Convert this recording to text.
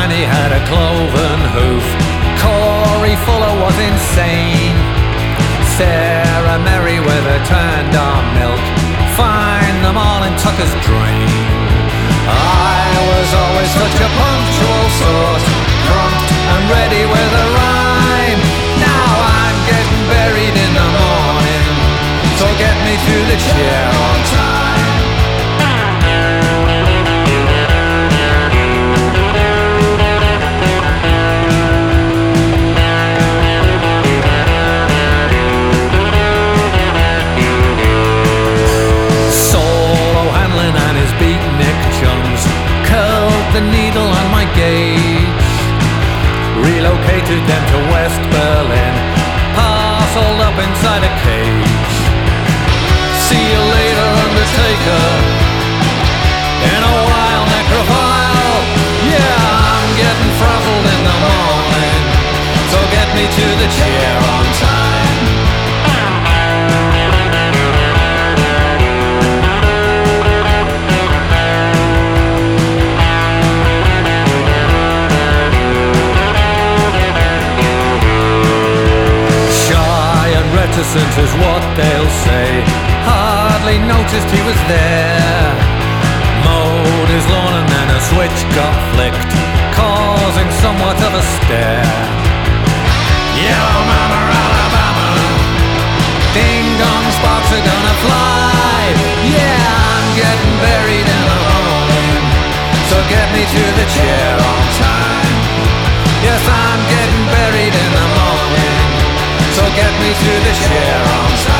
and he had a cloven hoof. Corey Fuller was insane. Sarah Merriweather turned our milk. Find them all in Tucker's drain. I was always such a punctual sort, prompt and ready with a rhyme. Now I'm getting buried in the morning, so get me to the chair on time. The needle on my gauge, relocated them to West Berlin, parceled up inside a cage. See you later, Undertaker, in a while, necrophile. Yeah, I'm getting frazzled in the morning, so get me to the chair on time. Reticent is what they'll say. Hardly noticed he was there. Mowed his lawn and then a switch got flicked, causing somewhat of a stare. Yellow Mama, Alabama, ding dong sparks are gonna fly. Yeah, I'm getting buried in the morning, so get me to the chair on time. Yes, I'm getting buried in the morning, so get me to the chair on time.